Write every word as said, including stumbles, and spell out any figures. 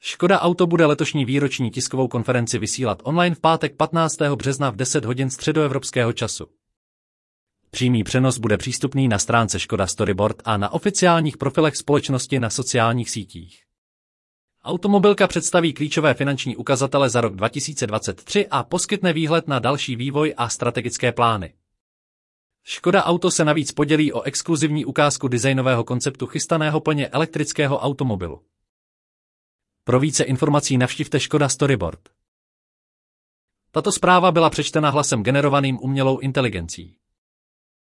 Škoda Auto bude letošní výroční tiskovou konferenci vysílat online v pátek patnáctého března v deset hodin středoevropského času. Přímý přenos bude přístupný na stránce Škoda Storyboard a na oficiálních profilech společnosti na sociálních sítích. Automobilka představí klíčové finanční ukazatele za rok dva tisíce dvacet tři a poskytne výhled na další vývoj a strategické plány. Škoda Auto se navíc podělí o exkluzivní ukázku designového konceptu chystaného plně elektrického automobilu. Pro více informací navštivte Škoda Storyboard. Tato zpráva byla přečtena hlasem generovaným umělou inteligencí.